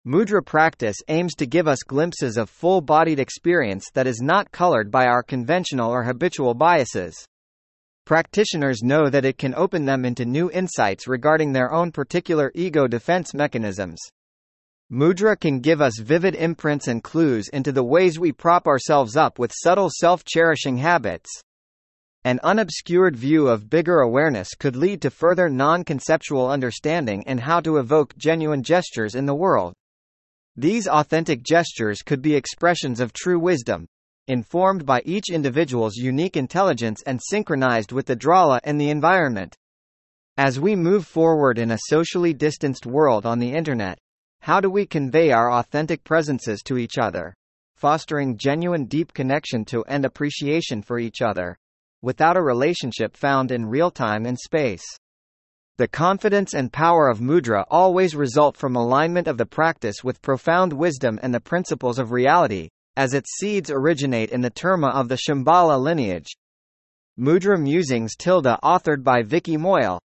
Mudra practice aims to give us glimpses of full-bodied experience that is not colored by our conventional or habitual biases. Practitioners know that it can open them into new insights regarding their own particular ego defense mechanisms. Mudra can give us vivid imprints and clues into the ways we prop ourselves up with subtle self-cherishing habits. An unobscured view of bigger awareness could lead to further non-conceptual understanding and how to evoke genuine gestures in the world. These authentic gestures could be expressions of true wisdom, informed by each individual's unique intelligence and synchronized with the drala and the environment. As we move forward in a socially distanced world on the internet, how do we convey our authentic presences to each other, fostering genuine deep connection to and appreciation for each other, without a relationship found in real time and space? The confidence and power of mudra always result from alignment of the practice with profound wisdom and the principles of reality, as its seeds originate in the terma of the Shambhala lineage. Mudra Musings authored by Vicky Moyle.